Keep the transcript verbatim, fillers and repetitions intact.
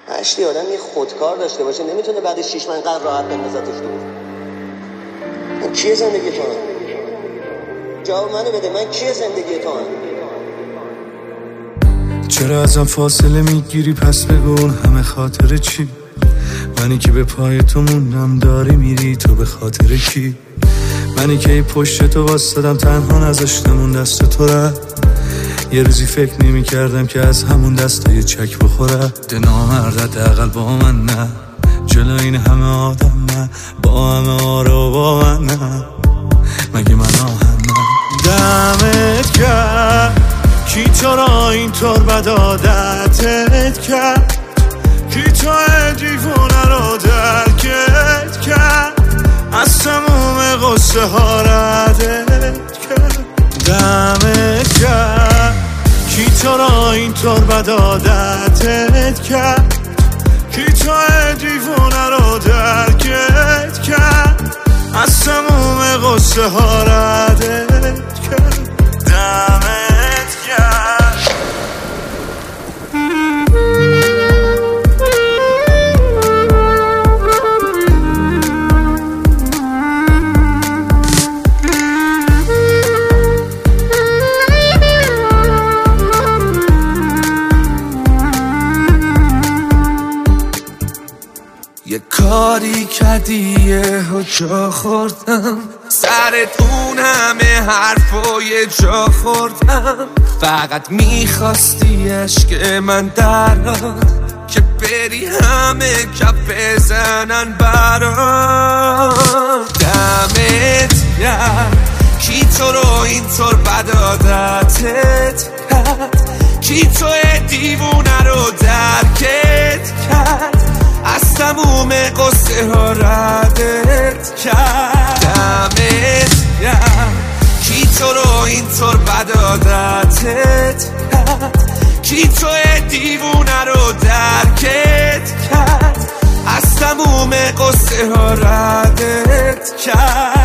هشتی آدم یه خودکار داشته باشه نمیتونه بعد شیش ماه قرار راحت بندازتش دور. من کیه زندگی تو هم؟ جواب منو بده، من کیه زندگی تو هم؟ چرا ازم فاصله میگیری پس بگو همه خاطر چی؟ منی که به پای تو موندم داری میری تو به خاطر کی؟ منی که ای پشت تو واسدم تنها نذاشتم اون دست تو را. یه روزی فکر نمی کردم که از همون دست یه چک بخوره. ده نامرد حداقل با من نه، جلو این همه آدم نه، با همه آرا با من نه، مگه من آهن نه. دمت کرد کی تو را اینطور بد عادتت کرد، کی تو دیوونه رو درکت کرد، از تموم قصه ها ردت کرد. دمت کرد کی تو را اینطور بد عادتت کرد، کی تو دیوونه رو درکت کرد، از تموم قصه ها ردت کرد. دمت کرد یه کاری کردی یه ها جا خوردم، سرت اون همه حرفای جا خوردم. فقط میخواستی عشق من درات که بری همه کف بزنن برات. دمت گرم کی تو رو اینطور بد عادتت کرد، کی تو دیوونه رو درکت کرد، از تموم قصه ها ردت کرد. دمت گرم کی تو رو اینطور بد عادتت کرد، کی تو دیوونه رو درکت کرد، از تموم قصه ها ردت کرد.